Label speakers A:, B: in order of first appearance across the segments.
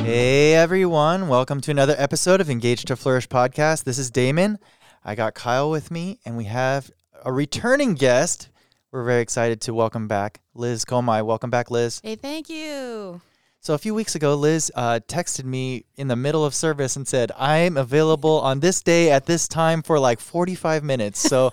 A: Hey everyone, welcome to another episode of Engage to Flourish podcast. This is Damon. I got Kyle with me, and we have a returning guest. We're very excited to welcome back Liz Comay. Welcome back, Liz.
B: Hey, thank you.
A: So a few weeks ago, Liz texted me in the middle of service and said, I'm available on this day at this time for like 45 minutes. So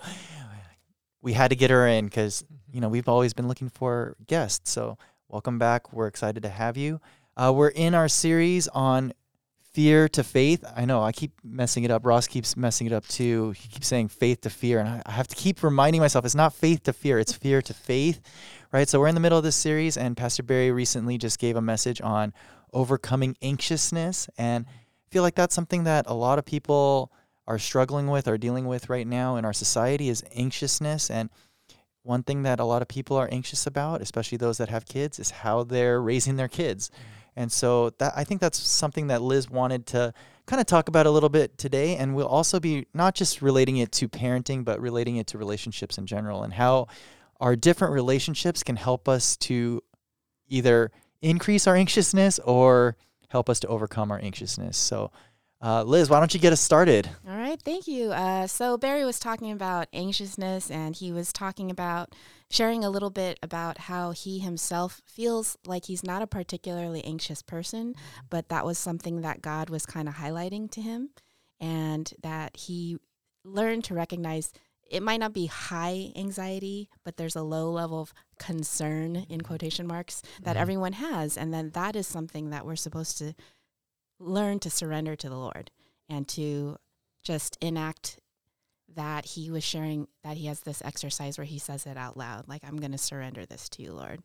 A: we had to get her in because, we've always been looking for guests. So welcome back. We're excited to have you. We're in our series on fear to faith. I know I keep messing it up. Ross keeps messing it up too. He keeps saying faith to fear. And I have to keep reminding myself it's not faith to fear, it's fear to faith, right? So we're in the middle of this series, and Pastor Barry recently just gave a message on overcoming anxiousness. And I feel like that's something that a lot of people are struggling with or dealing with right now in our society is anxiousness. And one thing that a lot of people are anxious about, especially those that have kids, is how they're raising their kids. And so I think that's something that Liz wanted to kind of talk about a little bit today. And we'll also be not just relating it to parenting, but relating it to relationships in general and how our different relationships can help us to either increase our anxiousness or help us to overcome our anxiousness. So Liz, why don't you get us started?
B: All right, thank you. So Barry was talking about anxiousness, and he was talking about sharing a little bit about how he himself feels like he's not a particularly anxious person, but that was something that God was kind of highlighting to him, and that he learned to recognize it might not be high anxiety, but there's a low level of concern, in quotation marks, that everyone has, and then that is something that we're supposed to learn to surrender to the Lord and to just enact that. He was sharing that he has this exercise where he says it out loud, like, I'm going to surrender this to you, Lord.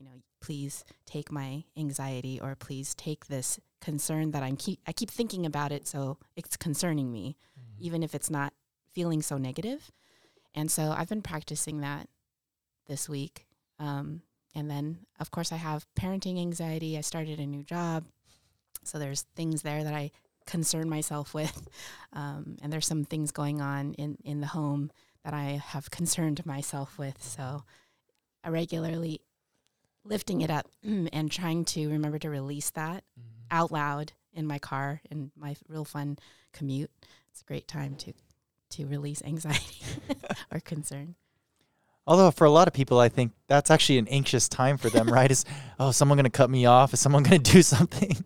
B: Please take my anxiety, or please take this concern that I keep thinking about it, so it's concerning me, even if it's not feeling so negative. And so I've been practicing that this week. And then, of course, I have parenting anxiety. I started a new job. So there's things there that I concern myself with. And there's some things going on in the home that I have concerned myself with. So I regularly lifting it up and trying to remember to release that out loud in my car in my real fun commute. It's a great time to release anxiety or concern.
A: Although for a lot of people, I think that's actually an anxious time for them, right? Is someone going to cut me off? Is someone going to do something?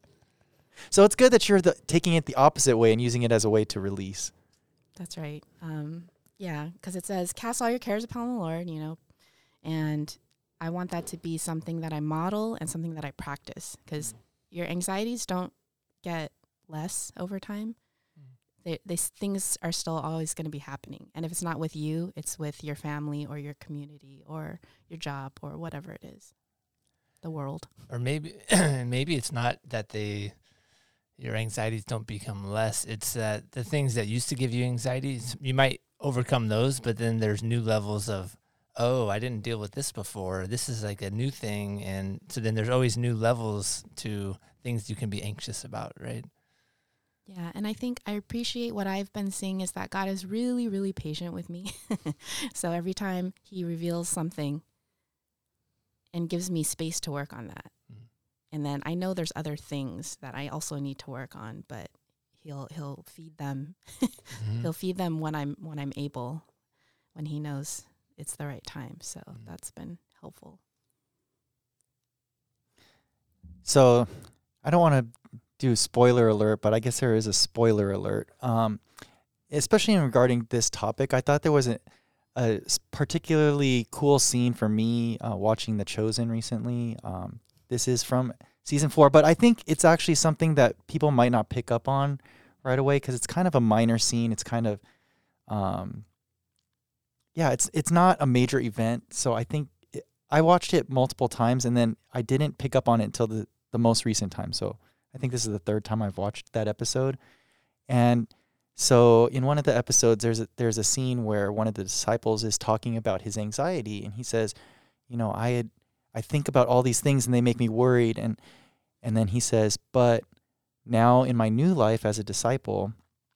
A: So it's good that you're taking it the opposite way and using it as a way to release.
B: That's right. Yeah, because it says, cast all your cares upon the Lord, and I want that to be something that I model and something that I practice, because your anxieties don't get less over time. These things are still always going to be happening. And if it's not with you, it's with your family or your community or your job or whatever it is, the world.
C: Or maybe it's not that your anxieties don't become less. It's that the things that used to give you anxieties, you might overcome those, but then there's new levels of, I didn't deal with this before. This is like a new thing. And so then there's always new levels to things you can be anxious about, right?
B: Yeah, and I think I appreciate what I've been seeing is that God is really, really patient with me. So every time he reveals something and gives me space to work on that. And then I know there's other things that I also need to work on, but he'll feed them. He'll feed them when I'm able, when he knows it's the right time. So that's been helpful.
A: So I don't want to do spoiler alert, but I guess there is a spoiler alert. Especially regarding this topic, I thought there was a particularly cool scene for me watching The Chosen recently. This is from season 4, but I think it's actually something that people might not pick up on right away because it's kind of a minor scene. It's kind of, it's not a major event. So I think I watched it multiple times and then I didn't pick up on it until the most recent time. So I think this is the third time I've watched that episode. And so in one of the episodes, there's a scene where one of the disciples is talking about his anxiety, and he says, I think about all these things and they make me worried. And then he says, but now in my new life as a disciple,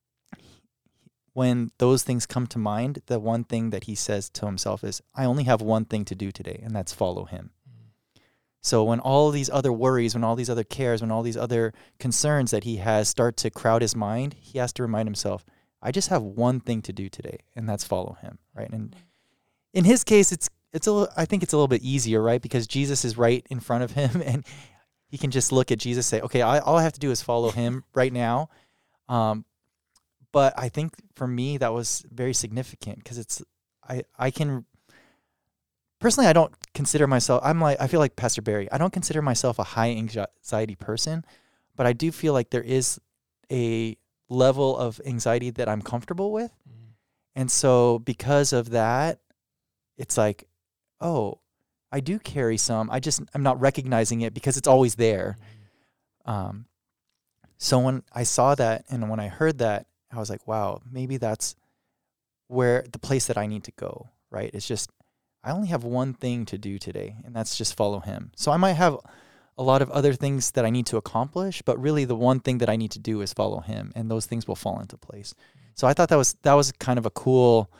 A: when those things come to mind, the one thing that he says to himself is, I only have one thing to do today, and that's follow him. So when all these other worries, when all these other cares, when all these other concerns that he has start to crowd his mind, he has to remind himself, I just have one thing to do today, and that's follow him, right? And in his case, I think it's a little bit easier, right? Because Jesus is right in front of him, and he can just look at Jesus and say, okay, all I have to do is follow him right now. But I think for me, that was very significant because I can, personally, I don't consider myself, I feel like Pastor Barry, I don't consider myself a high anxiety person, but I do feel like there is a level of anxiety that I'm comfortable with. Mm-hmm. And so because of that, it's like, oh, I do carry some. I'm not recognizing it because it's always there. Mm-hmm. So when I saw that and when I heard that, I was like, wow, maybe that's where the place that I need to go, right? It's just, I only have one thing to do today, and that's just follow him. So I might have a lot of other things that I need to accomplish, but really the one thing that I need to do is follow him, and those things will fall into place. So I thought that was kind of a cool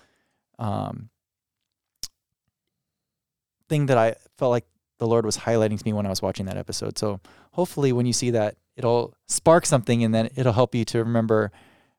A: thing that I felt like the Lord was highlighting to me when I was watching that episode. So hopefully when you see that, it'll spark something, and then it'll help you to remember,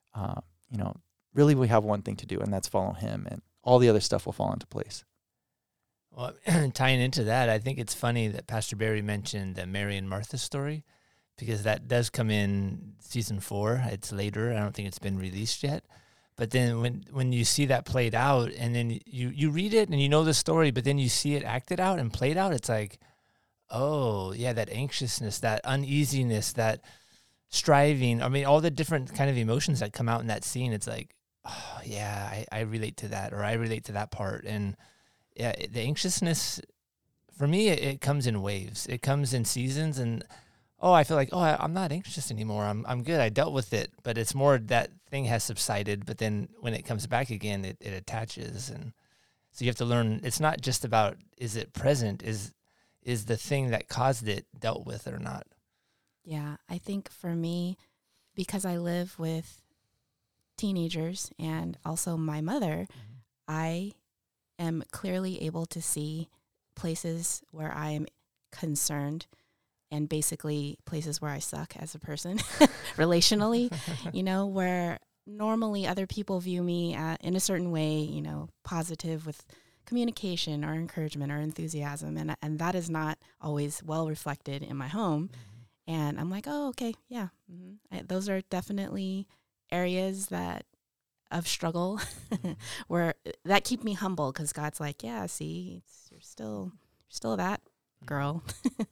A: really we have one thing to do, and that's follow him, and all the other stuff will fall into place.
C: Well, tying into that, I think it's funny that Pastor Barry mentioned the Mary and Martha story, because that does come in season 4. It's later. I don't think it's been released yet. But then when you see that played out, and then you read it and you know the story, but then you see it acted out and played out, it's like, oh, yeah, that anxiousness, that uneasiness, that striving. I mean, all the different kind of emotions that come out in that scene, it's like, oh, yeah, I relate to that, or I relate to that part. And yeah, the anxiousness, for me, it comes in waves. It comes in seasons, and I feel like, I'm not anxious anymore. I'm good. I dealt with it, but it's more that thing has subsided. But then when it comes back again, it attaches, and so you have to learn. It's not just about, is it present? Is the thing that caused it dealt with or not?
B: Yeah, I think for me, because I live with teenagers and also my mother, I am clearly able to see places where I am concerned, and basically places where I suck as a person relationally, where normally other people view me in a certain way, positive with communication or encouragement or enthusiasm. And that is not always well reflected in my home. Mm-hmm. And I'm like, oh, okay, yeah. Mm-hmm. Those are definitely areas of struggle where that keep me humble, because God's like, yeah, see, you're still that girl.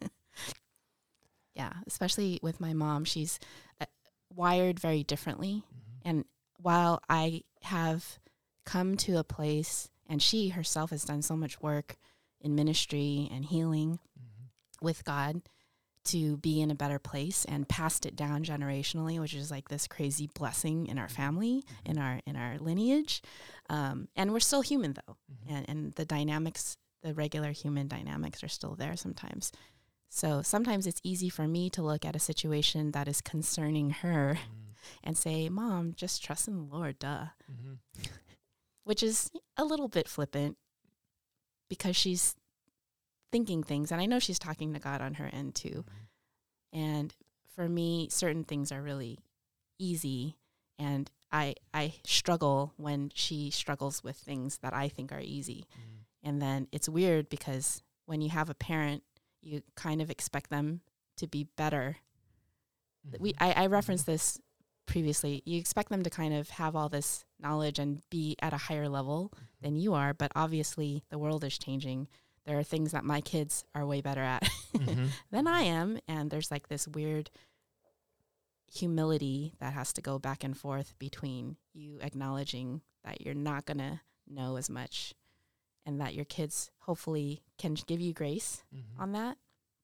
B: Yeah, especially with my mom. She's wired very differently. Mm-hmm. And while I have come to a place, and she herself has done so much work in ministry and healing with God to be in a better place and passed it down generationally, which is like this crazy blessing in our family, in our lineage. And we're still human, though. And the dynamics, the regular human dynamics, are still there sometimes. So sometimes it's easy for me to look at a situation that is concerning her and say, Mom, just trust in the Lord, duh. Mm-hmm. Which is a little bit flippant, because she's thinking things, and I know she's talking to God on her end too. Mm-hmm. And for me, certain things are really easy, and I struggle when she struggles with things that I think are easy. Mm-hmm. And then it's weird, because when you have a parent, you kind of expect them to be better. Mm-hmm. I referenced this previously. You expect them to kind of have all this knowledge and be at a higher level than you are, but obviously the world is changing. There are things that my kids are way better at than I am, and there's like this weird humility that has to go back and forth between you acknowledging that you're not going to know as much, and that your kids hopefully can give you grace on that.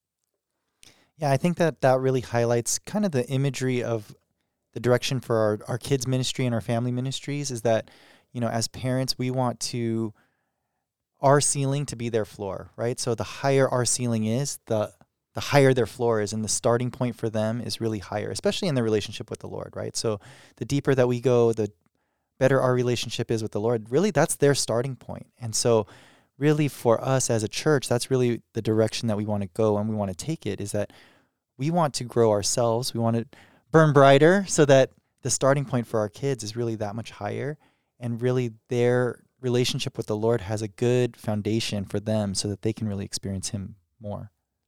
A: Yeah, I think that really highlights kind of the imagery of the direction for our kids' ministry and our family ministries, is that, as parents, we want our ceiling to be their floor, right? So the higher our ceiling is, the higher their floor is, and the starting point for them is really higher, especially in their relationship with the Lord, right? So the deeper that we go, the better our relationship is with the Lord. Really, that's their starting point. And so really for us as a church, that's really the direction that we want to go and we want to take it, is that we want to grow ourselves. We want to burn brighter so that the starting point for our kids is really that much higher, and really their relationship with the Lord has a good foundation for them so that they can really experience him more.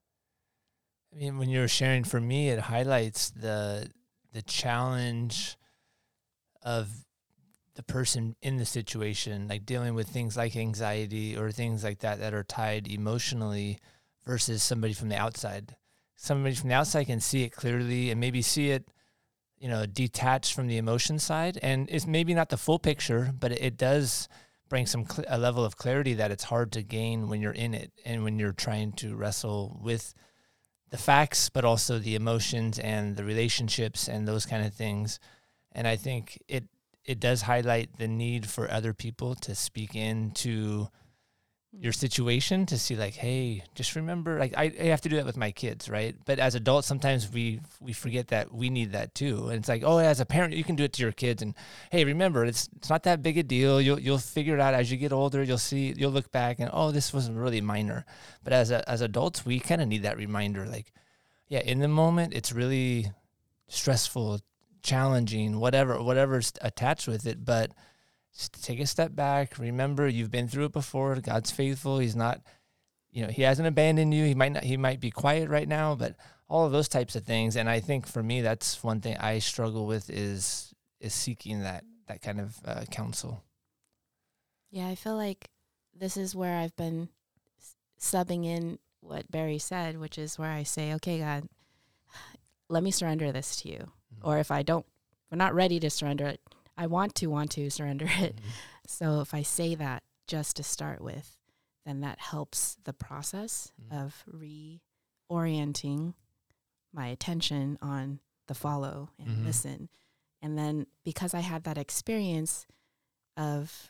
C: I mean, when you're sharing, for me, it highlights the challenge of the person in the situation, like dealing with things like anxiety or things like that that are tied emotionally, versus somebody from the outside. Somebody from the outside can see it clearly and maybe see it, detached from the emotion side. And it's maybe not the full picture, but it does bring a level of clarity that it's hard to gain when you're in it and when you're trying to wrestle with the facts, but also the emotions and the relationships and those kind of things. And I think it does highlight the need for other people to speak into your situation, to see like, hey, just remember, like I have to do that with my kids, right? But as adults, sometimes we forget that we need that too. And it's like, oh, as a parent, you can do it to your kids. And hey, remember, it's not that big a deal. You'll figure it out as you get older. You'll look back and, oh, this wasn't really minor. But as adults, we kind of need that reminder. Like, yeah, in the moment, it's really stressful, challenging, whatever's attached with it. But just take a step back. Remember, you've been through it before. God's faithful. He's not, he hasn't abandoned you. He might be quiet right now, but all of those types of things. And I think for me, that's one thing I struggle with is seeking that kind of counsel.
B: Yeah, I feel like this is where I've been subbing in what Barry said, which is where I say, okay, God, let me surrender this to you. Mm-hmm. Or if I'm not ready to surrender it, I want to surrender it. Mm-hmm. So if I say that just to start with, then that helps the process of reorienting my attention on the follow and listen. And then because I had that experience of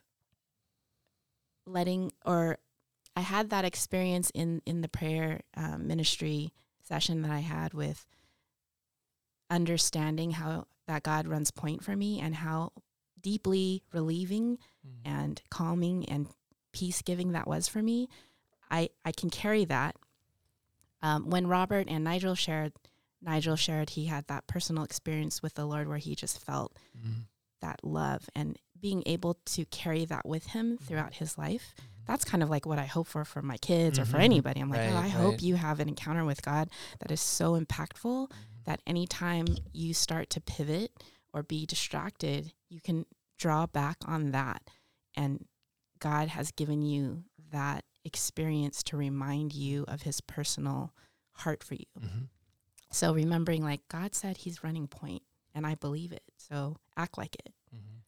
B: I had that experience in the prayer ministry session that I had with understanding how that God runs point for me and how deeply relieving and calming and peace-giving that was for me. I can carry that. When Robert and Nigel shared he had that personal experience with the Lord where he just felt that love, and being able to carry that with him throughout his life. That's kind of like what I hope for my kids or for anybody. I'm like, I hope you have an encounter with God that is so impactful that anytime you start to pivot or be distracted, you can draw back on that. And God has given you that experience to remind you of his personal heart for you. Mm-hmm. So remembering, like, God said he's running point, and I believe it. So act like it.
A: Mm-hmm.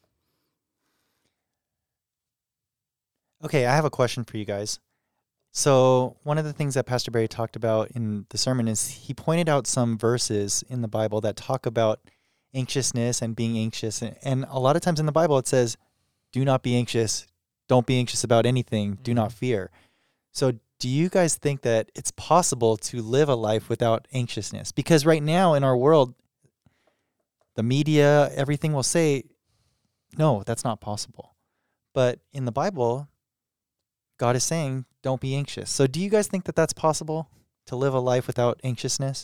A: Okay, I have a question for you guys. So one of the things that Pastor Barry talked about in the sermon is he pointed out some verses in the Bible that talk about anxiousness and being anxious. And a lot of times in the Bible it says, do not be anxious. Don't be anxious about anything. Do not fear. So do you guys think that it's possible to live a life without anxiousness? Because right now in our world, the media, everything will say, no, that's not possible. But in the Bible, God is saying, don't be anxious. So do you guys think that that's possible, to live a life without anxiousness?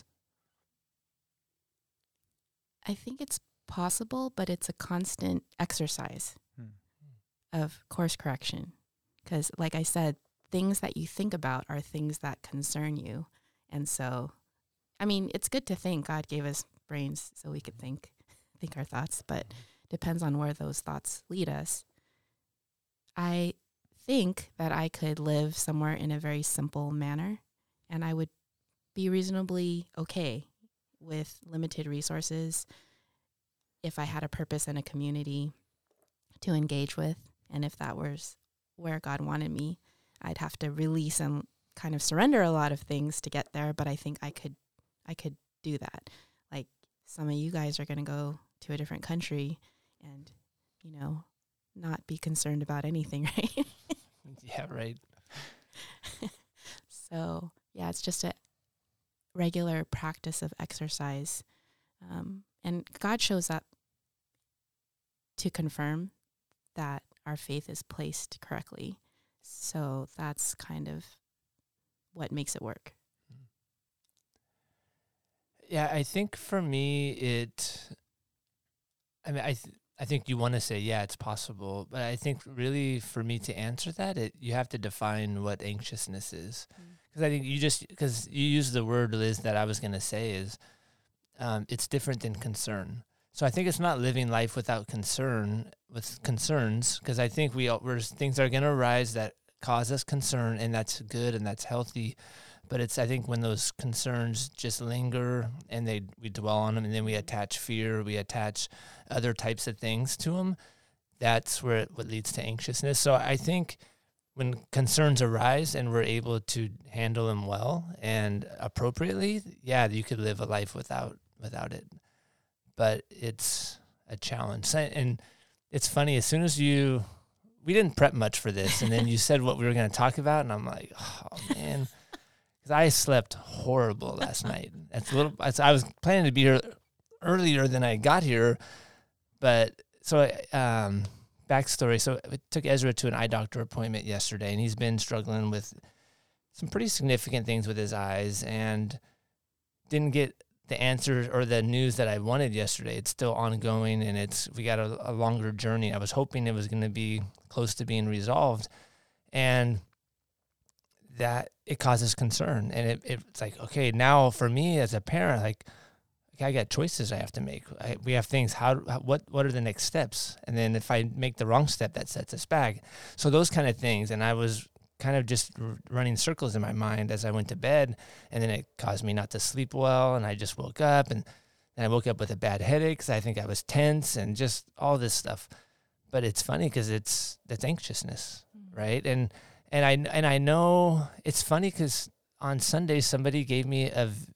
B: I think it's possible, but it's a constant exercise of course correction. Because like I said, things that you think about are things that concern you. And so, I mean, it's good to think. God gave us brains so we could think our thoughts, but depends on where those thoughts lead us. I think that I could live somewhere in a very simple manner, and I would be reasonably okay with limited resources if I had a purpose and a community to engage with. And if that was where God wanted me, I'd have to release and kind of surrender a lot of things to get there. But I think I could do that. Like, some of you guys are going to go to a different country and, not be concerned about anything, right?
C: Yeah, right.
B: So, yeah, it's just a regular practice of exercise. And God shows up to confirm that our faith is placed correctly. So that's kind of what makes it work.
C: Yeah, I think for me, I think you want to say, yeah, it's possible. But I think really for me to answer that, you have to define what anxiousness is. Because I think because you used the word, Liz, that I was going to say is it's different than concern. So I think it's not living life without concerns, because I think things are going to arise that cause us concern, and that's good and that's healthy. But I think when those concerns just linger and we dwell on them, and then we attach fear, we attach other types of things to them, that's what leads to anxiousness. So I think when concerns arise and we're able to handle them well and appropriately, yeah, you could live a life without it. But it's a challenge. And it's funny, as soon as we didn't prep much for this, and then you said what we were going to talk about, and I'm like, oh, man. Because I slept horrible last night. I was planning to be here earlier than I got here, but so backstory. So I took Ezra to an eye doctor appointment yesterday, and he's been struggling with some pretty significant things with his eyes, and didn't get the answers or the news that I wanted yesterday. It's still ongoing, and we got a longer journey. I was hoping it was going to be close to being resolved, and that it causes concern. And it's like, okay, now for me as a parent, like I got choices I have to make. We have things. What are the next steps? And then if I make the wrong step, that sets us back. So those kind of things. And I was kind of just running circles in my mind as I went to bed, and then it caused me not to sleep well, and I just woke up, and then I woke up with a bad headache because I think I was tense and just all this stuff. But it's funny because that's anxiousness, right? And I know it's funny because on Sunday somebody gave me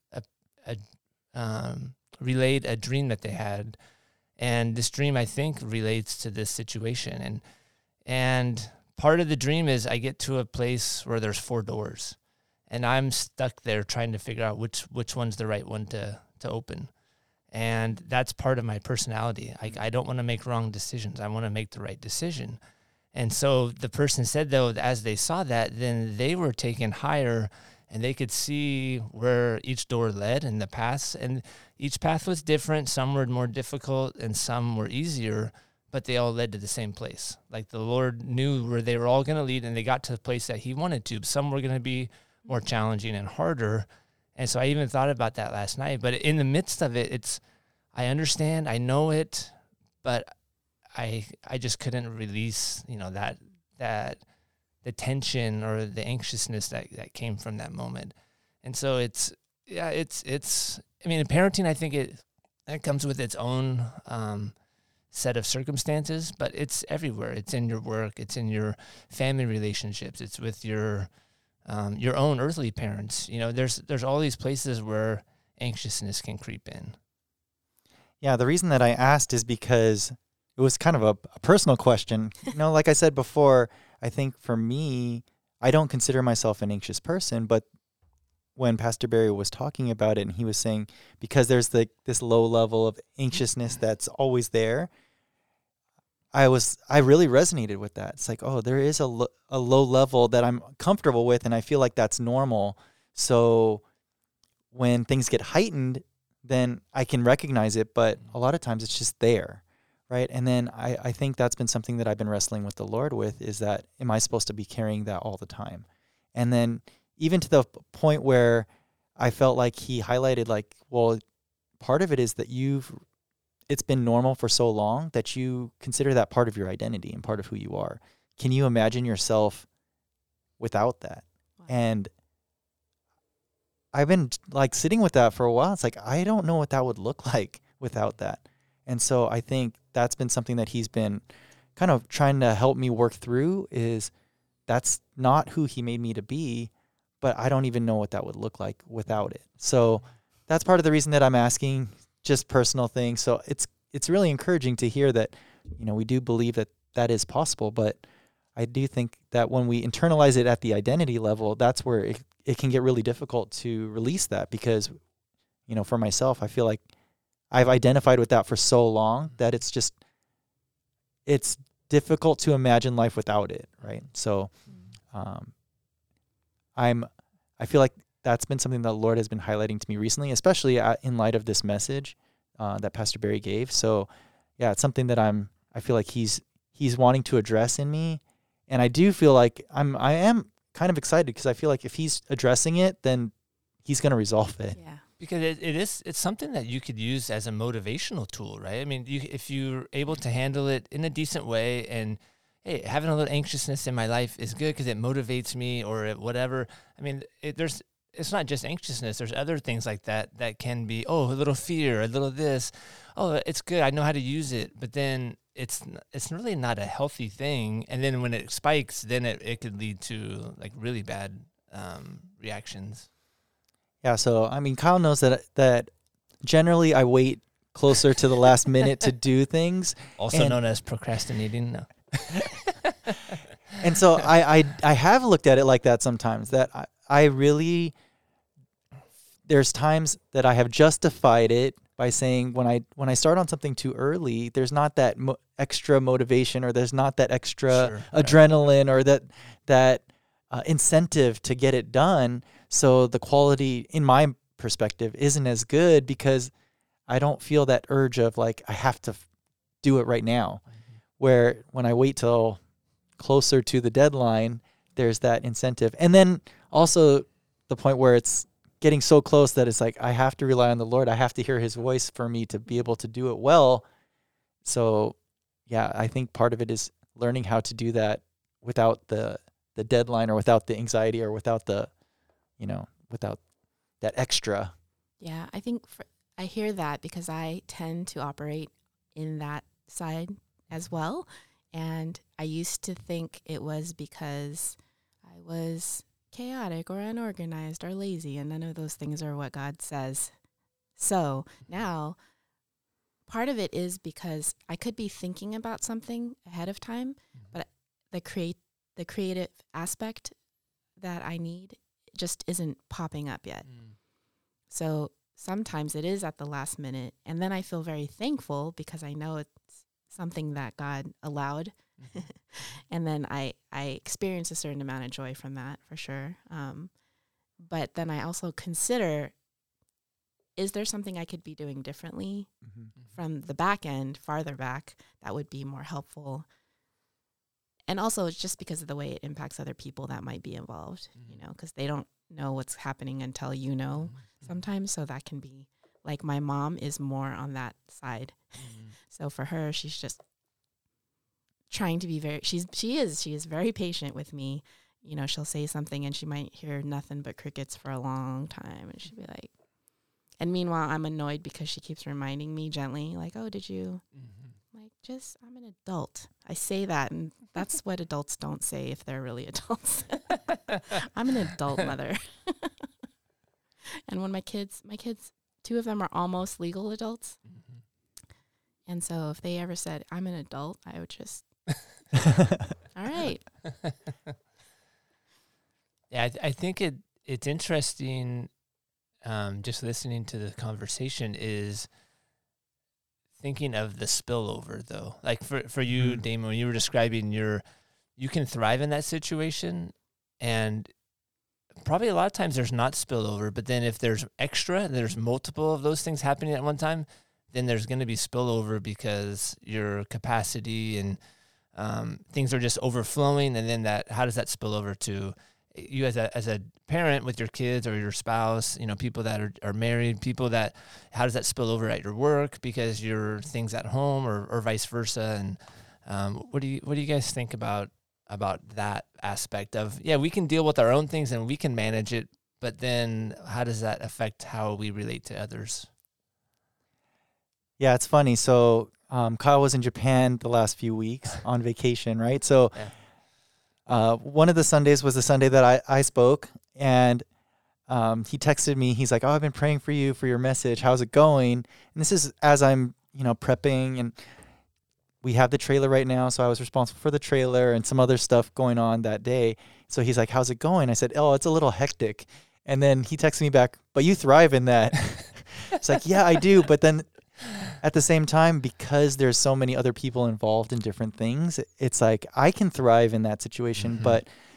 C: relayed a dream that they had, and this dream I think relates to this situation, and part of the dream is I get to a place where there's 4 doors, and I'm stuck there trying to figure out which one's the right one to open. And that's part of my personality. I don't want to make wrong decisions. I want to make the right decision. And so the person said, though, as they saw that, then they were taken higher, and they could see where each door led and the paths. And each path was different. Some were more difficult and some were easier, but they all led to the same place. Like the Lord knew where they were all going to lead, and they got to the place that he wanted to. Some were going to be more challenging and harder. And so I even thought about that last night. But in the midst of it, I understand, I know it, but I just couldn't release, that the tension or the anxiousness that came from that moment. And so in parenting, I think it comes with its own set of circumstances, but it's everywhere. It's in your work. It's in your family relationships. It's with your own earthly parents. There's all these places where anxiousness can creep in.
A: Yeah, the reason that I asked is because it was kind of a personal question. Like I said before, I think for me, I don't consider myself an anxious person, but when Pastor Barry was talking about it and he was saying, because there's this low level of anxiousness that's always there, I really resonated with that. It's like, oh, there is a low level that I'm comfortable with, and I feel like that's normal. So when things get heightened, then I can recognize it, but a lot of times it's just there, right? And then I think that's been something that I've been wrestling with the Lord with, is that, am I supposed to be carrying that all the time? And then even to the point where I felt like he highlighted, like, well, part of it is that it's been normal for so long that you consider that part of your identity and part of who you are. Can you imagine yourself without that? Wow. And I've been like sitting with that for a while. It's like, I don't know what that would look like without that. And so I think that's been something that he's been kind of trying to help me work through, is that's not who he made me to be, but I don't even know what that would look like without it. So that's part of the reason that I'm asking, just personal things. So it's really encouraging to hear that, we do believe that is possible, but I do think that when we internalize it at the identity level, that's where it can get really difficult to release that, because, for myself, I feel like I've identified with that for so long that it's difficult to imagine life without it, right? So um, I feel like that's been something that the Lord has been highlighting to me recently, especially in light of this message that Pastor Barry gave. So yeah, it's something that I feel like he's wanting to address in me. And I do feel like I am kind of excited because I feel like if he's addressing it, then he's going to resolve it.
B: Yeah.
C: Because it's something that you could use as a motivational tool, right? I mean, if you're able to handle it in a decent way, and hey, having a little anxiousness in my life is good because it motivates me or whatever. I mean, it's not just anxiousness. There's other things like that can be, a little fear, a little this. Oh, it's good. I know how to use it. But then it's really not a healthy thing. And then when it spikes, then it could lead to like really bad reactions.
A: Yeah, so I mean, Kyle knows that generally I wait closer to the last minute to do things.
C: Also known as procrastinating. No.
A: And so I have looked at it like that sometimes, that I really, there's times that I have justified it by saying when I start on something too early, there's not that extra motivation, or there's not that extra adrenaline, or that incentive to get it done. So the quality, in my perspective, isn't as good because I don't feel that urge of like, I have to do it right now. Mm-hmm. Where when I wait till closer to the deadline, there's that incentive. And then also the point where it's getting so close that it's like, I have to rely on the Lord. I have to hear his voice for me to be able to do it well. So yeah, I think part of it is learning how to do that without the deadline, or without the anxiety, or without without that extra.
B: Yeah, I think I hear that because I tend to operate in that side as well. And I used to think it was because I was chaotic or unorganized or lazy, and none of those things are what God says. So now part of it is because I could be thinking about something ahead of time, but the creative aspect that I need just isn't popping up yet. So sometimes it is at the last minute, and then I feel very thankful because I know it's something that God allowed. And then I experience a certain amount of joy from that, for sure. But then I also consider, is there something I could be doing differently from the back end, farther back, that would be more helpful? And also it's just because of the way it impacts other people that might be involved, because they don't know what's happening until you know sometimes. So that can be, like, my mom is more on that side. So for her, she's just trying to be she is very patient with me. She'll say something and she might hear nothing but crickets for a long time, and she'll be like, and meanwhile I'm annoyed because she keeps reminding me gently, like, oh, did you like, just, I'm an adult. I say that, and that's what adults don't say if they're really adults. I'm an adult mother. And when my kids, 2 of them are almost legal adults. And so if they ever said, I'm an adult, I would just, all right.
C: Yeah, I think it's interesting, just listening to the conversation, is thinking of the spillover, though. Like for you, Damon, when you were describing you can thrive in that situation, and probably a lot of times there's not spillover, but then if there's there's multiple of those things happening at one time, then there's going to be spillover because your capacity and things are just overflowing. And then how does that spill over to you as a parent with your kids or your spouse, people that are married, how does that spill over at your work because your things at home, or vice versa? And what do you guys think about that aspect of, we can deal with our own things and we can manage it, but then how does that affect how we relate to others?
A: Yeah, it's funny. So Kyle was in Japan the last few weeks on vacation, right? So one of the Sundays was the Sunday that I spoke, and he texted me. He's like, oh, I've been praying for you for your message. How's it going? And this is as I'm, prepping, and we have the trailer right now. So I was responsible for the trailer and some other stuff going on that day. So he's like, how's it going? I said, oh, it's a little hectic. And then he texted me back, but you thrive in that. It's like, yeah, I do. But then at the same time, because there's so many other people involved in different things, it's like I can thrive in that situation, but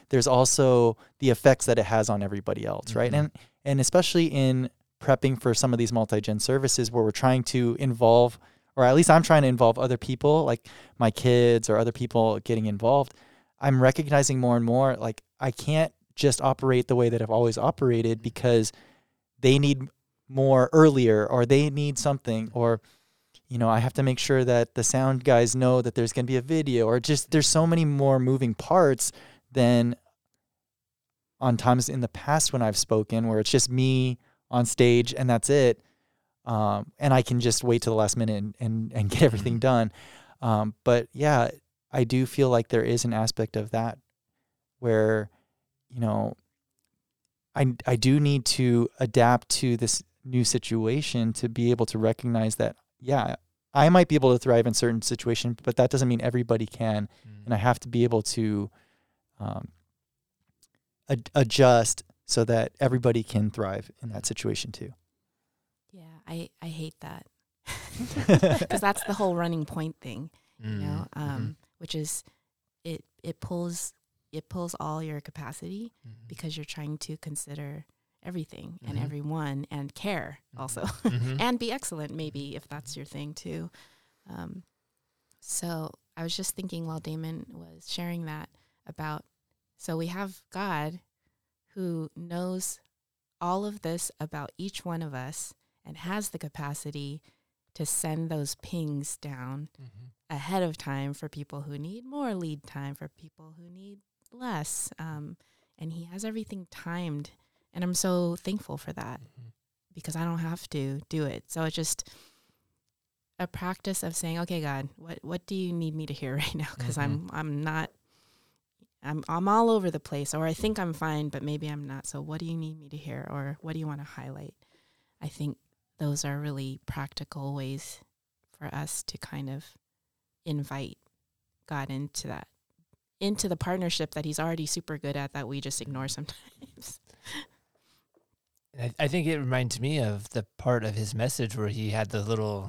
A: there's also the effects that it has on everybody else, right? And especially in prepping for some of these multi-gen services where we're trying to involve, or at least I'm trying to involve other people, like my kids or other people getting involved, I'm recognizing more and more, like, I can't just operate the way that I've always operated because they need more earlier, or they need something, or, you know, I have to make sure that the sound guys know that there's going to be a video, or just there's so many more moving parts than on times in the past when I've spoken, where it's just me on stage and that's it. And I can just wait till the last minute and get everything done. But yeah, I do feel like there is an aspect of that where, you know, I do need to adapt to this new situation to be able to recognize that, yeah, I might be able to thrive in certain situations, but that doesn't mean everybody can. And I have to be able to adjust so that everybody can thrive in that situation too.
B: Yeah, I hate that. Because that's the whole running point thing, you know, which is it pulls all your capacity because you're trying to consider everything and everyone and care also and be excellent maybe if that's your thing too. So I was just thinking while Damon was sharing that about, so we have God who knows all of this about each one of us and has the capacity to send those pings down ahead of time for people who need more lead time, for people who need less. And he has everything timed. And I'm so thankful for that because I don't have to do it. So it's just a practice of saying, okay, God, what do you need me to hear right now? Because I'm all over the place, or I think I'm fine, but maybe I'm not. So what do you need me to hear, or what do you want to highlight? I think those are really practical ways for us to kind of invite God into that, into the partnership that he's already super good at that we just ignore sometimes.
C: I think it reminds me of the part of his message where he had the little,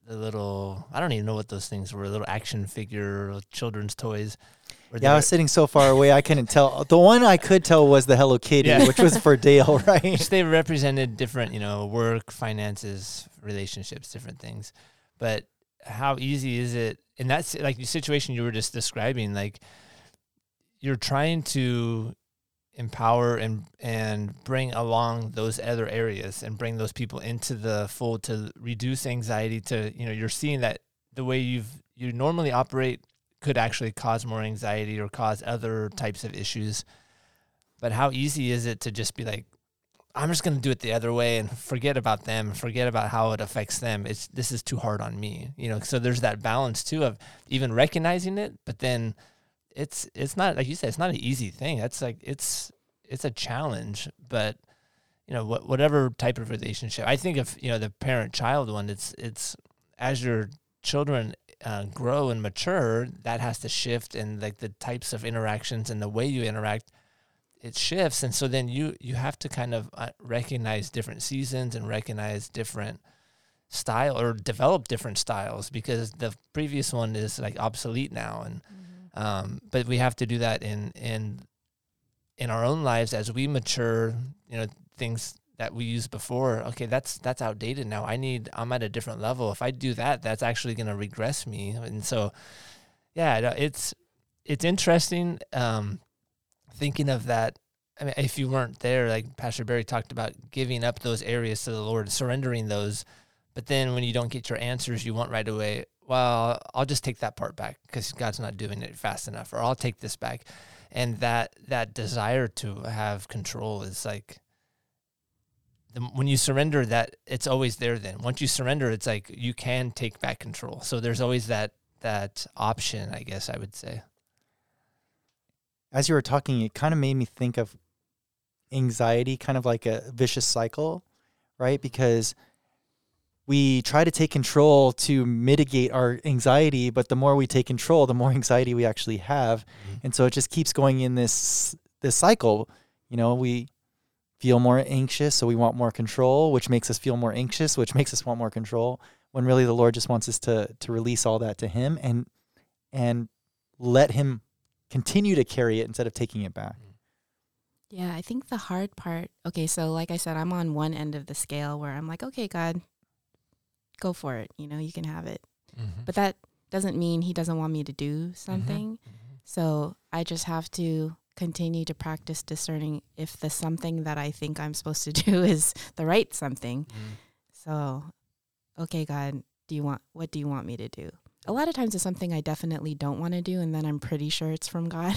C: I don't even know what those things were, little action figure, children's toys.
A: Yeah, I was sitting so far away, I couldn't tell. The one I could tell was the Hello Kitty, which was for Dale, right?
C: Which they represented different, work, finances, relationships, different things. But how easy is it? And that's like the situation you were just describing, like you're trying to empower and bring along those other areas and bring those people into the fold to reduce anxiety, to, you're seeing that the way you normally operate could actually cause more anxiety or cause other types of issues. But how easy is it to just be like, I'm just going to do it the other way and forget about them, forget about how it affects them. This is too hard on me. So there's that balance too of even recognizing it, but then it's not, like you said, it's not an easy thing. That's like, it's a challenge, but whatever type of relationship, I think of, the parent-child one, it's as your children grow and mature, that has to shift, and like the types of interactions and the way you interact, it shifts. And so then you have to kind of recognize different seasons and recognize different style, or develop different styles, because the previous one is like obsolete now. And but we have to do that in our own lives as we mature. Things that we used before, okay, that's outdated now. I'm at a different level. If I do that, that's actually going to regress me. And so, yeah, it's interesting thinking of that. I mean, if you weren't there, like Pastor Barry talked about, giving up those areas to the Lord, surrendering those. But then when you don't get your answers you want right away, well, I'll just take that part back because God's not doing it fast enough, or I'll take this back. And that desire to have control is like, when you surrender, that it's always there. Then once you surrender, it's like you can take back control. So there's always that option, I guess I would say.
A: As you were talking, it kind of made me think of anxiety, kind of like a vicious cycle, right? Because we try to take control to mitigate our anxiety, but the more we take control, the more anxiety we actually have. And so it just keeps going in this cycle. We feel more anxious, so we want more control, which makes us feel more anxious, which makes us want more control, when really the Lord just wants us to release all that to him and let him continue to carry it instead of taking it back.
B: Yeah, I think the hard part, okay, so like I said, I'm on one end of the scale where I'm like, okay, God, go for it. You know, you can have it.
C: Mm-hmm.
B: But that doesn't mean he doesn't want me to do something.
C: Mm-hmm.
B: So I just have to continue to practice discerning if the something that I think I'm supposed to do is the right something.
C: Mm-hmm.
B: So, okay, God, what do you want me to do? A lot of times it's something I definitely don't want to do, and then I'm pretty sure it's from God.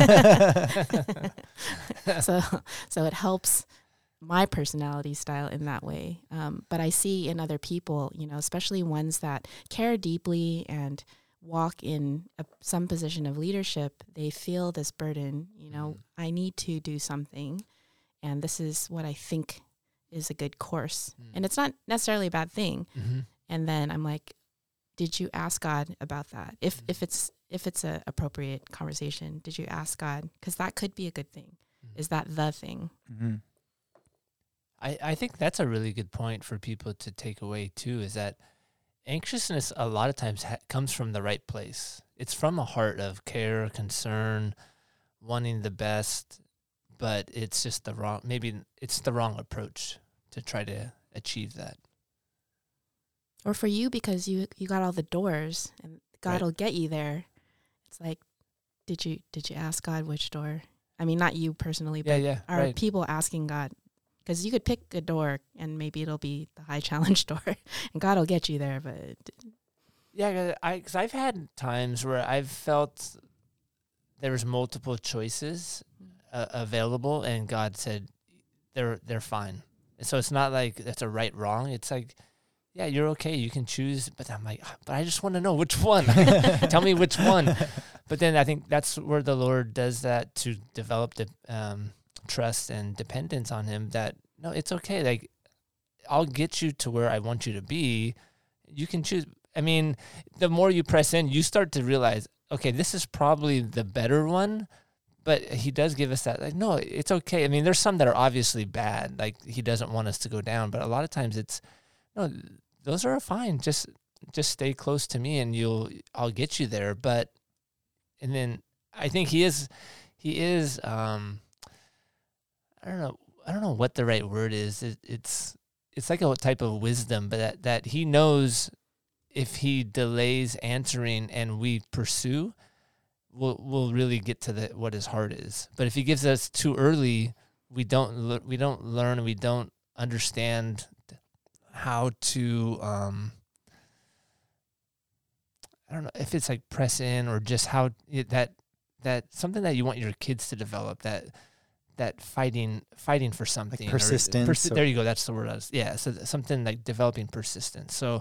B: So it helps my personality style in that way. But I see in other people, you know, especially ones that care deeply and walk in some position of leadership, they feel this burden, you know, I need to do something, and this is what I think is a good course. And it's not necessarily a bad thing.
C: Mm-hmm.
B: And then I'm like, did you ask God about that? If it's a appropriate conversation, did you ask God? Because that could be a good thing. Is that the thing?
A: Mm-hmm.
C: I think that's a really good point for people to take away too, is that anxiousness a lot of times comes from the right place. It's from a heart of care, concern, wanting the best, but it's just maybe it's the wrong approach to try to achieve that.
B: Or for you, because you got all the doors and God
C: Right.
B: will get you there. It's like, did you ask God which door? I mean, not you personally, but are
C: right.
B: people asking God? Because you could pick a door and maybe it'll be the high challenge door and God will get you there. But
C: Yeah, because I've had times where I've felt there was multiple choices available, and God said they're fine. And so it's not like that's a right wrong. It's like, yeah, you're okay. You can choose. But I'm like, but I just want to know which one. Tell me which one. But then I think that's where the Lord does that to develop the trust and dependence on him, that, no, it's okay. Like, I'll get you to where I want you to be. You can choose. I mean, the more you press in, you start to realize, okay, this is probably the better one. But he does give us that, like, no, it's okay. I mean, there's some that are obviously bad. Like, he doesn't want us to go down. But a lot of times it's, no, those are fine. Just stay close to me and I'll get you there. But, and then I think he is, I don't know what the right word is. It's like a type of wisdom, but that he knows if he delays answering and we pursue, we'll really get to what his heart is. But if he gives us too early, we don't learn, we don't understand how to I don't know if it's like press in, or just how that something that you want your kids to develop, that fighting for something,
A: like persistence.
C: There you go. That's the word. So something like developing persistence. So,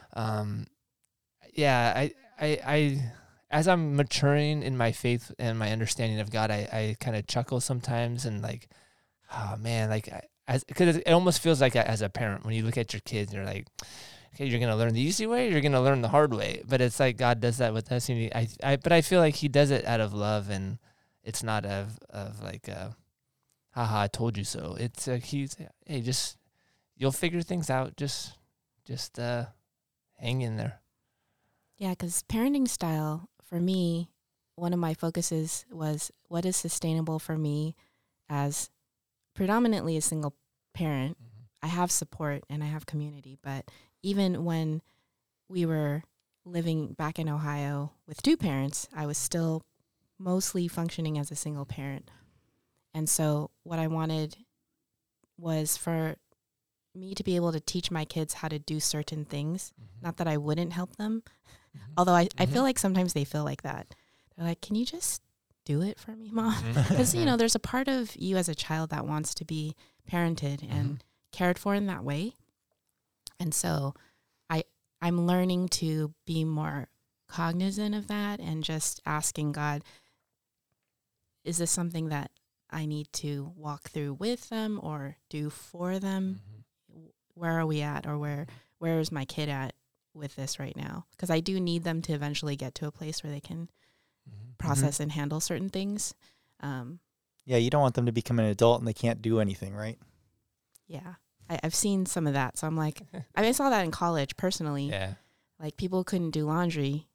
C: yeah, I as I'm maturing in my faith and my understanding of God, I kind of chuckle sometimes and like, oh man, like because it almost feels like as a parent, when you look at your kids, you're like, okay, you're going to learn the easy way, or you're going to learn the hard way. But it's like God does that with us. And but I feel like he does it out of love, and it's not of like, haha, I told you so. It's he's, hey, just, you'll figure things out. Just hang in there.
B: yeah, because parenting style, for me, one of my focuses was what is sustainable for me as predominantly a single parent.
C: Mm-hmm.
B: I have support and I have community, but even when we were living back in Ohio with two parents, I was still mostly functioning as a single parent. And so what I wanted was for me to be able to teach my kids how to do certain things.
C: Mm-hmm.
B: Not that I wouldn't help them,
C: Mm-hmm.
B: although I
C: Mm-hmm.
B: feel like sometimes they feel like that. They're like, can you just do it for me, Mom?
C: Mm-hmm.
B: Because, you know, there's a part of you as a child that wants to be parented and cared for in that way. And so I'm learning to be more cognizant of that and just asking God, is this something that I need to walk through with them or do for them?
C: Mm-hmm.
B: Where are we at, or where is my kid at with this right now? Because I do need them to eventually get to a place where they can process and handle certain things.
A: Yeah, you don't want them to become an adult and they can't do anything, right?
B: Yeah. I've seen some of that. So I'm like, I saw that in college personally.
C: Yeah.
B: Like, people couldn't do laundry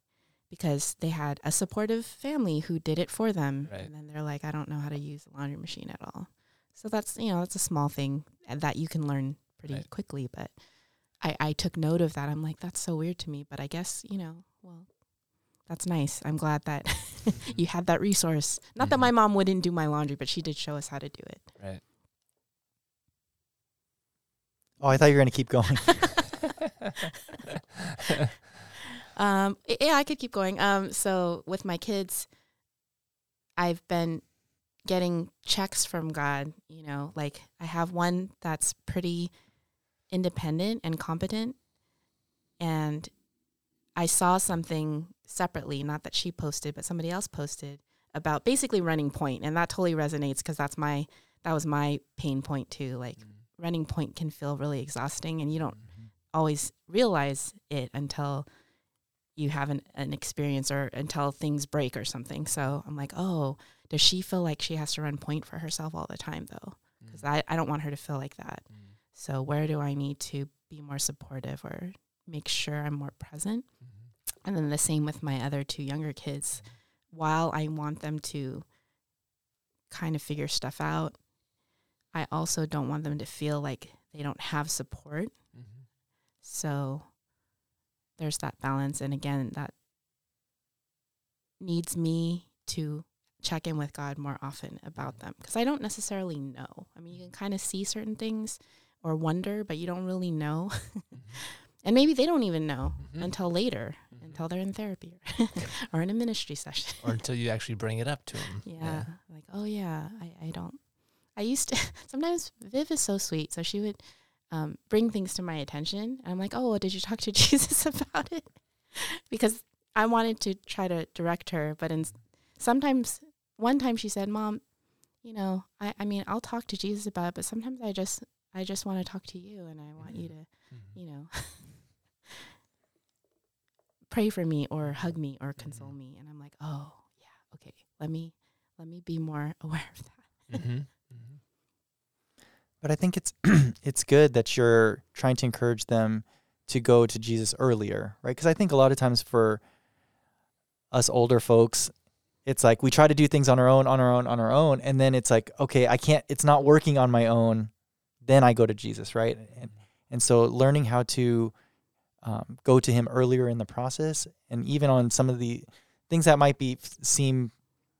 B: because they had a supportive family who did it for them.
C: Right.
B: And then they're like, I don't know how to use a laundry machine at all. So that's a small thing that you can learn pretty
C: Right.
B: quickly. But I took note of that. I'm like, that's so weird to me. But I guess, well, that's nice. I'm glad that you had that resource. Not that my mom wouldn't do my laundry, but she did show us how to do it.
C: Right.
A: Oh, I thought you were going to keep going.
B: Yeah, I could keep going. So with my kids, I've been getting checks from God, like I have one that's pretty independent and competent. And I saw something separately, not that she posted, but somebody else posted about basically running point. And that totally resonates because that was my pain point too. Like running point can feel really exhausting and you don't always realize it until you have an experience or until things break or something. So I'm like, oh, does she feel like she has to run point for herself all the time though? Because I don't want her to feel like that. So where do I need to be more supportive or make sure I'm more present? And then the same with my other two younger kids. While I want them to kind of figure stuff out, I also don't want them to feel like they don't have support. So there's that balance. And again, that needs me to check in with God more often about them because I don't necessarily know. I mean, you can kind of see certain things or wonder, but you don't really know. And maybe they don't even know until later, until they're in therapy or in a ministry session.
C: Or until you actually bring it up to them.
B: Yeah. Like, oh, yeah, I don't. I used to, sometimes Viv is so sweet. So she would bring things to my attention. And I'm like, oh, well, did you talk to Jesus about it? Because I wanted to try to direct her. But sometimes, one time she said, Mom, I mean, I'll talk to Jesus about it, but sometimes I just want to talk to you and I want you to, pray for me or hug me or console me. And I'm like, oh, yeah, okay. Let me be more aware of that.
A: But I think it's it's good that you're trying to encourage them to go to Jesus earlier, right? Because I think a lot of times for us older folks, it's like we try to do things on our own, and then it's like, okay, I can't. It's not working on my own. Then I go to Jesus, right? And so learning how to go to Him earlier in the process, and even on some of the things that might seem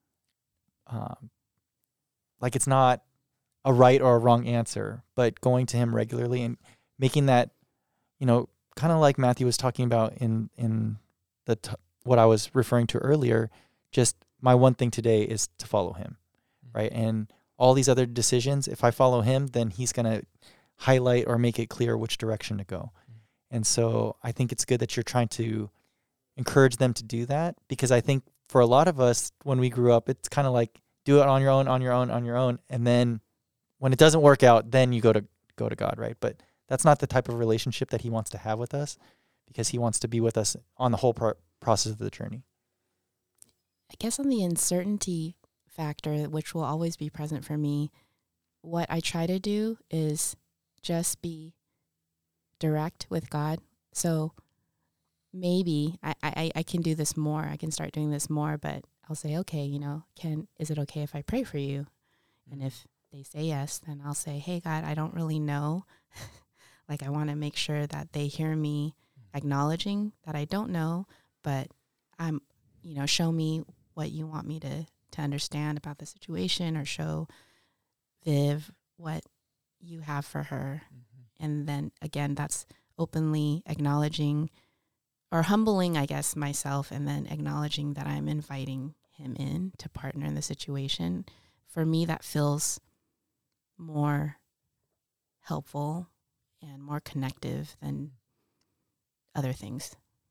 A: like it's not a right or a wrong answer, but going to Him regularly and making that, kind of like Matthew was talking about in what I was referring to earlier, just my one thing today is to follow Him, right? And all these other decisions, if I follow Him, then He's going to highlight or make it clear which direction to go. And so I think it's good that you're trying to encourage them to do that, because I think for a lot of us, when we grew up, it's kind of like do it on your own. And then when it doesn't work out, then you go to God, right? But that's not the type of relationship that He wants to have with us, because He wants to be with us on the whole process of the journey.
B: I guess on the uncertainty factor, which will always be present for me, what I try to do is just be direct with God. So maybe I can do this more. I can start doing this more, but I'll say, okay, is it okay if I pray for you? And if they say yes, then I'll say, hey, God, I don't really know. Like, I want to make sure that they hear me acknowledging that I don't know, but show me what you want me to understand about the situation, or show Viv what you have for her. And then again, that's openly acknowledging or humbling, I guess, myself, and then acknowledging that I'm inviting him in to partner in the situation. For me, that feels more helpful and more connective than other things.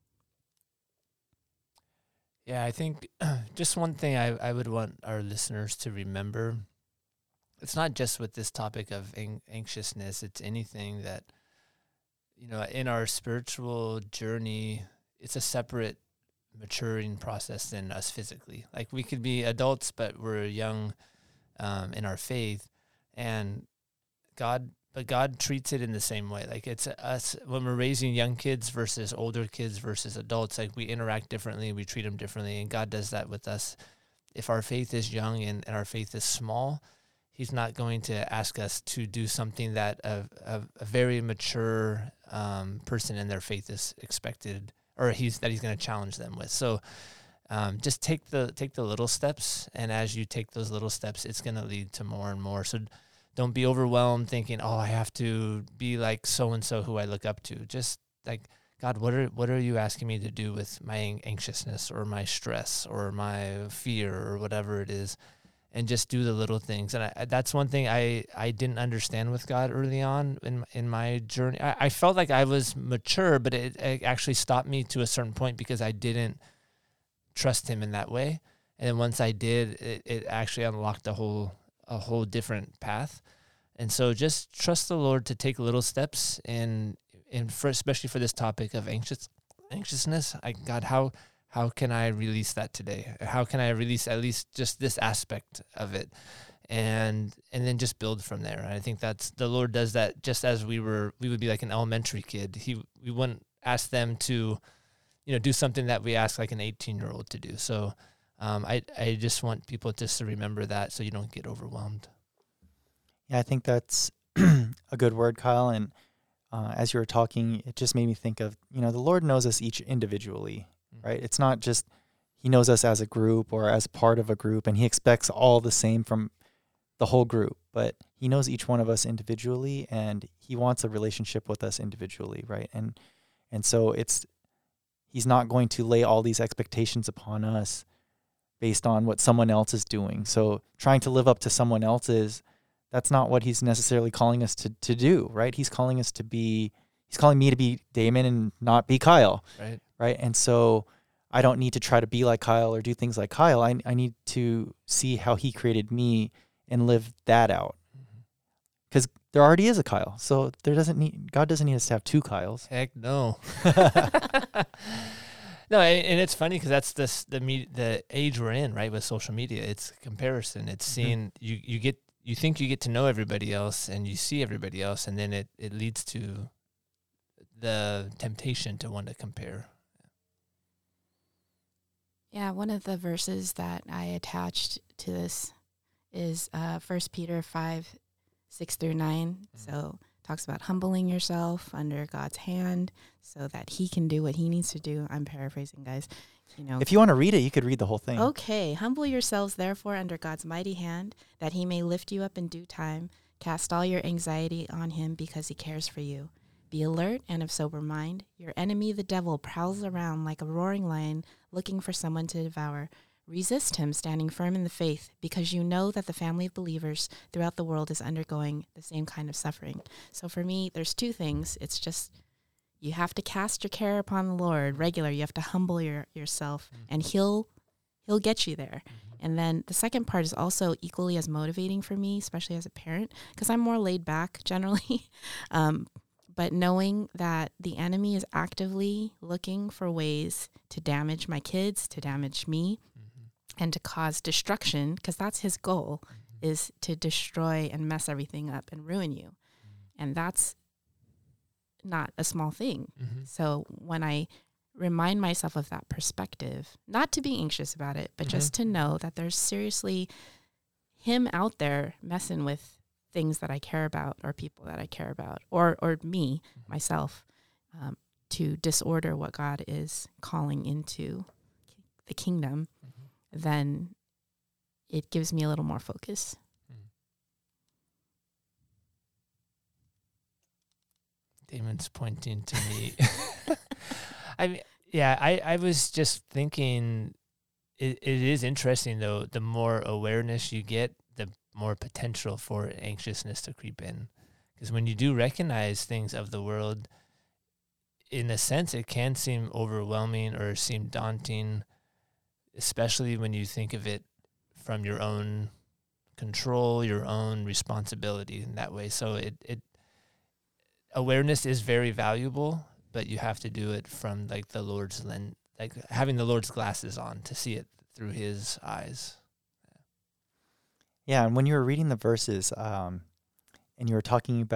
C: Yeah, I think just one thing I would want our listeners to remember, it's not just with this topic of anxiousness, it's anything that, in our spiritual journey, it's a separate maturing process than us physically. Like, we could be adults, but we're young in our faith, and God but God treats it in the same way. Like it's us when we're raising young kids versus older kids versus adults, like we interact differently, we treat them differently, and God does that with us. If our faith is young and our faith is small, he's not going to ask us to do something that a very mature person in their faith is expected, or he's going to challenge them with. So just take the little steps, and as you take those little steps, it's going to lead to more and more. So don't be overwhelmed thinking, oh, I have to be like so-and-so who I look up to. Just like, God, what are you asking me to do with my anxiousness or my stress or my fear or whatever it is? And just do the little things. And that's one thing I didn't understand with God early on in my journey. I felt like I was mature, but it actually stopped me to a certain point because I didn't trust him in that way. And then once I did, it actually unlocked a whole different path. And so just trust the Lord to take little steps especially for this topic of anxiousness. God, how can I release that today? How can I release at least just this aspect of it? And then just build from there. And I think that's the Lord does that just as we would be like an elementary kid. We wouldn't ask them to, do something that we ask like an 18-year-old to do. So I just want people just to remember that so you don't get overwhelmed.
A: Yeah, I think that's a good word, Kyle. And as you were talking, it just made me think of, the Lord knows us each individually, right? It's not just he knows us as a group or as part of a group, and he expects all the same from the whole group, but he knows each one of us individually, and he wants a relationship with us individually, right? And so he's not going to lay all these expectations upon us based on what someone else is doing. So trying to live up to someone else's, that's not what he's necessarily calling us to do, right? He's calling me to be Damon and not be Kyle, right? And so I don't need to try to be like Kyle or do things like Kyle. I need to see how he created me and live that out. Because there already is a Kyle. So God doesn't need us to have two Kyles.
C: Heck no. No, and it's funny because that's the age we're in, right? With social media, it's comparison. It's seeing you think you get to know everybody else, and you see everybody else, and then it leads to the temptation to want to compare.
B: Yeah, one of the verses that I attached to this is 1 Peter 5:6-9. So talks about humbling yourself under God's hand so that he can do what he needs to do. I'm paraphrasing, guys.
A: If you want to read it, you could read the whole thing.
B: Okay. Humble yourselves, therefore, under God's mighty hand, that he may lift you up in due time. Cast all your anxiety on him because he cares for you. Be alert and of sober mind. Your enemy, the devil, prowls around like a roaring lion looking for someone to devour. Resist him, standing firm in the faith, because you know that the family of believers throughout the world is undergoing the same kind of suffering. So for me, there's two things. It's just you have to cast your care upon the Lord regularly. You have to humble yourself, and he'll get you there. And then the second part is also equally as motivating for me, especially as a parent, because I'm more laid back generally. But knowing that the enemy is actively looking for ways to damage my kids, to damage me, and to cause destruction, because that's his goal, is to destroy and mess everything up and ruin you. And that's not a small thing. So when I remind myself of that perspective, not to be anxious about it, but just to know that there's seriously him out there messing with things that I care about or people that I care about or me, myself, to disorder what God is calling into the kingdom, then it gives me a little more focus.
C: Damon's pointing to me. I mean, yeah, I was just thinking it is interesting, though, the more awareness you get, the more potential for anxiousness to creep in. Because when you do recognize things of the world, in a sense, it can seem overwhelming or seem daunting, especially when you think of it from your own control, your own responsibility in that way. So awareness is very valuable, but you have to do it from like the Lord's lens, like having the Lord's glasses on to see it through his eyes.
A: Yeah, and when you were reading the verses, and you were talking about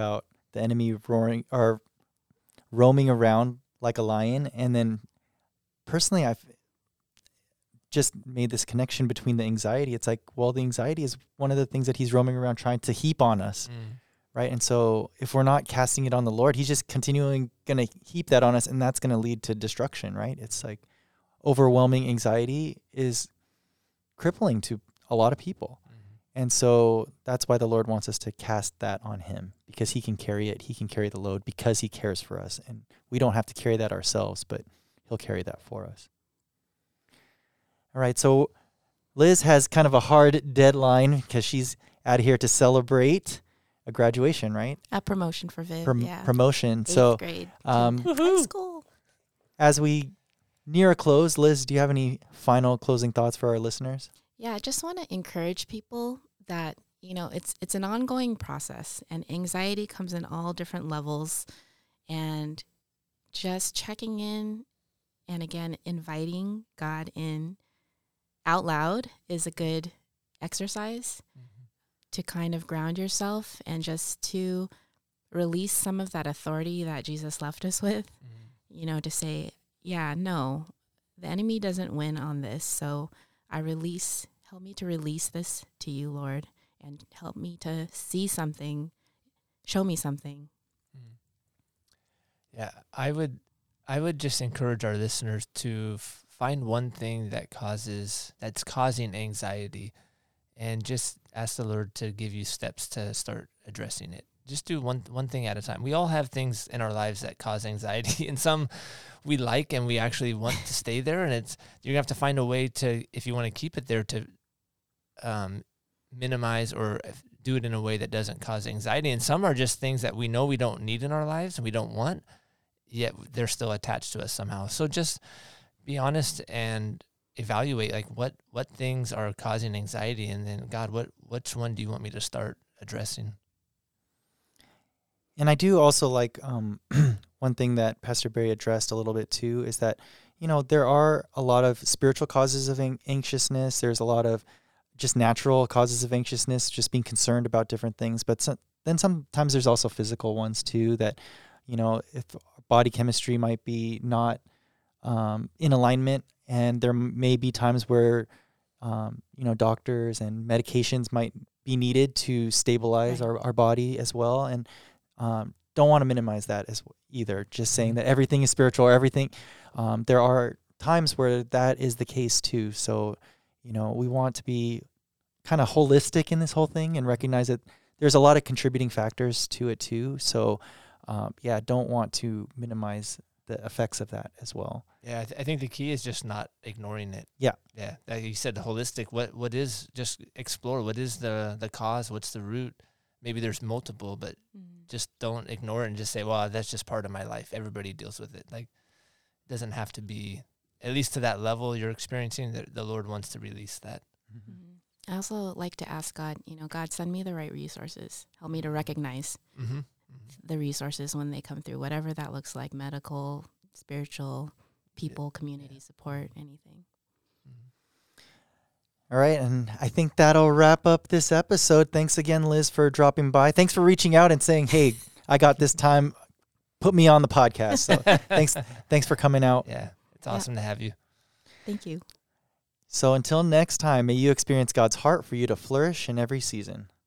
A: the enemy roaming around like a lion. And then personally, I've just made this connection between the anxiety. It's like, well, the anxiety is one of the things that he's roaming around trying to heap on us. Right. And so if we're not casting it on the Lord, he's just continually going to heap that on us, and that's going to lead to destruction. Right. It's like overwhelming anxiety is crippling to a lot of people. And so that's why the Lord wants us to cast that on him, because he can carry it. He can carry the load because he cares for us. And we don't have to carry that ourselves, but he'll carry that for us. All right. So Liz has kind of a hard deadline because she's out here to celebrate a graduation, right?
B: A promotion for Viv.
A: Promotion.
B: 8th
A: So
B: grade.
A: High
B: school.
A: As we near a close, Liz, do you have any final closing thoughts for our listeners?
B: Yeah, I just want to encourage people that, it's an ongoing process, and anxiety comes in all different levels, and just checking in and, again, inviting God in out loud is a good exercise to kind of ground yourself and just to release some of that authority that Jesus left us with, to say, no, the enemy doesn't win on this. So help me to release this to you, Lord, and help me to see something, show me something.
C: Yeah, I would just encourage our listeners to find one thing that's causing anxiety, and just ask the Lord to give you steps to start addressing it. Just do one thing at a time. We all have things in our lives that cause anxiety, and some we like and we actually want to stay there. And you're gonna have to find a way to, if you want to keep it there, to minimize or do it in a way that doesn't cause anxiety. And some are just things that we know we don't need in our lives and we don't want, yet they're still attached to us somehow. So just be honest and evaluate, like, what things are causing anxiety, and then, God, which one do you want me to start addressing?
A: And I do also like one thing that Pastor Barry addressed a little bit too is that, there are a lot of spiritual causes of anxiousness. There's a lot of just natural causes of anxiousness, just being concerned about different things. But then sometimes there's also physical ones too that, if body chemistry might be not in alignment, and there may be times where, doctors and medications might be needed to stabilize our body as well. And don't want to minimize that as either. Just saying that everything is spiritual or everything. There are times where that is the case too. So, we want to be kind of holistic in this whole thing and recognize that there's a lot of contributing factors to it too. So, don't want to minimize the effects of that as well.
C: Yeah, I think the key is just not ignoring it.
A: Yeah.
C: Yeah. Like you said, holistic, what is, just explore, what is the cause, what's the root? Maybe there's multiple, but just don't ignore it and just say, well, that's just part of my life. Everybody deals with it. Like, it doesn't have to be, at least to that level you're experiencing, that the Lord wants to release that.
B: I also like to ask God, God, send me the right resources. Help me to recognize the resources when they come through, whatever that looks like, medical, spiritual, people, community support, anything.
A: All right, and I think that'll wrap up this episode. Thanks again, Liz, for dropping by. Thanks for reaching out and saying, hey, I got this time. Put me on the podcast. So thanks for coming out.
C: Yeah, it's awesome to have you.
B: Thank you.
A: So until next time, may you experience God's heart for you to flourish in every season.